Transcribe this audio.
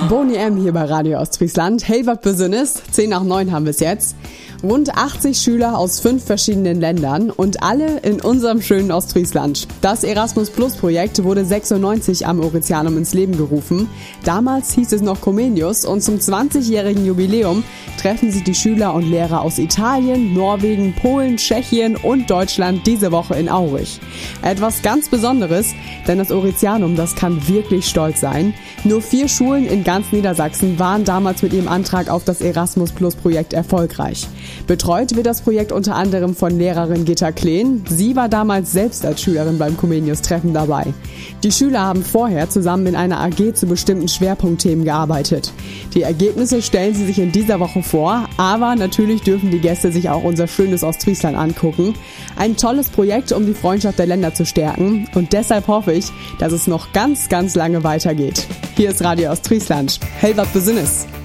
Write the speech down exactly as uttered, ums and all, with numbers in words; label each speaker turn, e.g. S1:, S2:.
S1: Boni M hier bei Radio Ostfriesland. Hey, was Besonnes? zehn nach neun haben wir es jetzt. Rund achtzig Schüler aus fünf verschiedenen Ländern und alle in unserem schönen Ostfriesland. Das Erasmus-Plus-Projekt wurde sechsundneunzig am Mauritianum ins Leben gerufen. Damals hieß es noch Comenius und zum zwanzigjährigen Jubiläum treffen sich die Schüler und Lehrer aus Italien, Norwegen, Polen, Tschechien und Deutschland diese Woche in Aurich. Etwas ganz Besonderes, denn das Mauritianum, das kann wirklich stolz sein. Nur vier Schulen in ganz Niedersachsen waren damals mit ihrem Antrag auf das Erasmus-Plus-Projekt erfolgreich. Betreut wird das Projekt unter anderem von Lehrerin Gitta Kleen. Sie war damals selbst als Schülerin beim Comenius-Treffen dabei. Die Schüler haben vorher zusammen in einer A G zu bestimmten Schwerpunktthemen gearbeitet. Die Ergebnisse stellen sie sich in dieser Woche vor, aber natürlich dürfen die Gäste sich auch unser schönes Ostfriesland angucken. Ein tolles Projekt, um die Freundschaft der Länder zu stärken, und deshalb hoffe ich, dass es noch ganz, ganz lange weitergeht. Hier ist Radio Ostfriesland. Hey, was Besonnes!